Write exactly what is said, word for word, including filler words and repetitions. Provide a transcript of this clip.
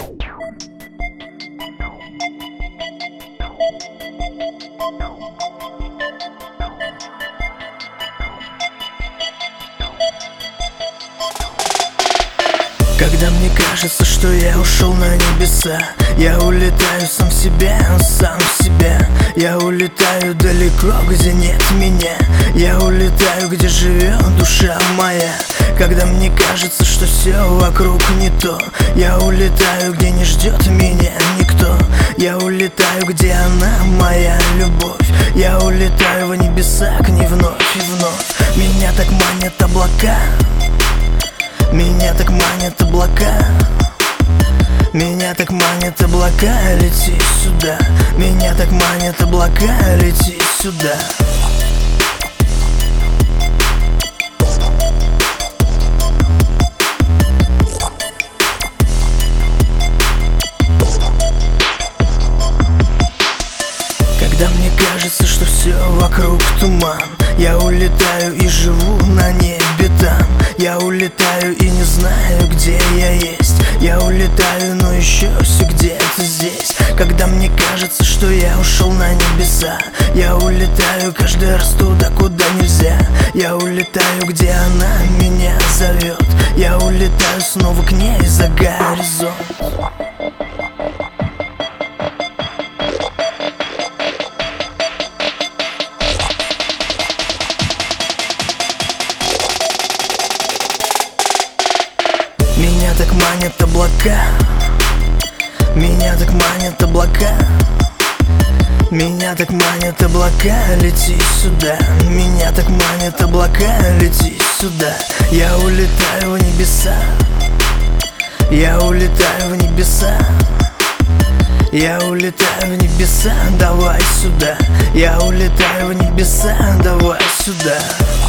Когда мне кажется, что я ушел на небеса, я улетаю сам в себя, сам в себя. Я улетаю далеко, где нет меня. Я улетаю, где живет душа моя. Когда мне кажется, что все вокруг не то, я улетаю, где не ждет меня никто. Я улетаю, где она, моя любовь. Я улетаю в небеса, к ней вновь и вновь. Меня так манят облака, меня так манят облака, меня так манят облака, лети сюда. Меня так манят облака, лети сюда. Когда мне кажется, что все вокруг туман, я улетаю и живу на небе там. Я улетаю и не знаю, где я есть. Я улетаю, но еще все где-то здесь. Когда мне кажется, что я ушел на небеса, я улетаю каждый раз туда, куда нельзя. Я улетаю, где она меня зовет. Я улетаю снова к ней за горизонт. Меня так манят облака, меня так манят облака, меня так манят облака, лети сюда. Меня так манят облака, лети сюда. Я улетаю в небеса, я улетаю в небеса, я улетаю в небеса, давай сюда. Я улетаю в небеса, давай сюда.